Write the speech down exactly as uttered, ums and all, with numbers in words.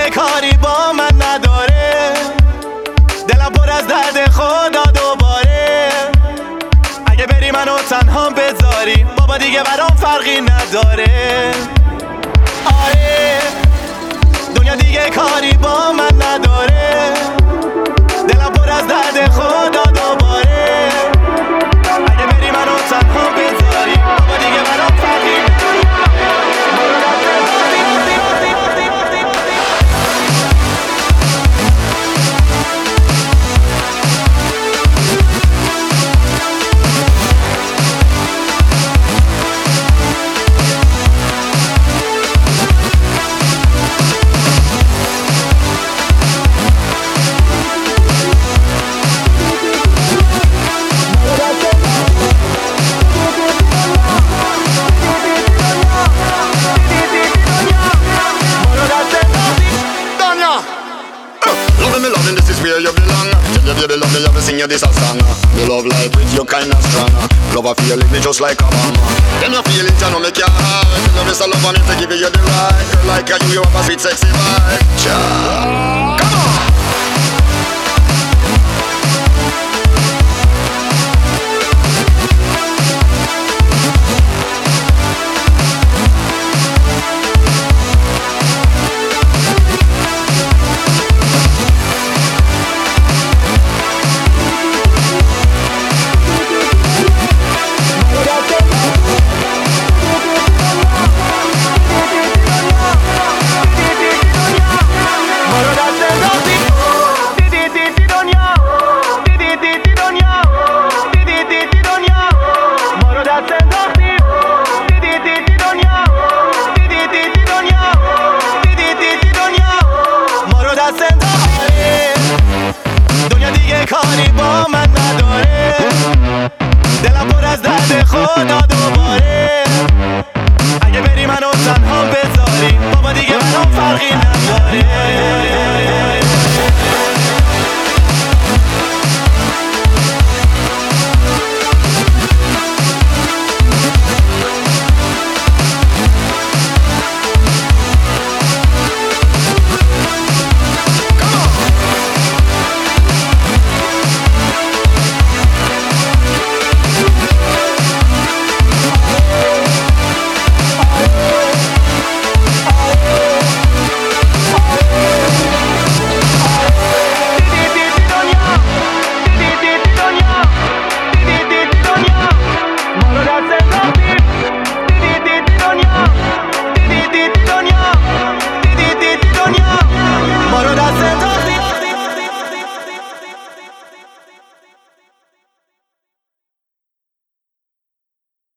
دیگه کاری با من نداره، دلم پر از درد خدا دوباره. اگه بری منو تنها بذاری بابا دیگه برام فرقی نداره. آره دنیا دیگه کاری با من نداره، دلم پر از درد خدا دوباره. اگه بری منو تنها بذاری بابا دیگه برام فرقی نداره. Loving me, loving, this is where you belong. Tell your baby love me, love me, sing you this a song. Me love life with you kinda strong. Love a feeling me just like a mama. Them your feelings I know make your heart. Tell you this a love and if I give you the right. Girl like you, you have a sweet sexy vibe. Cha.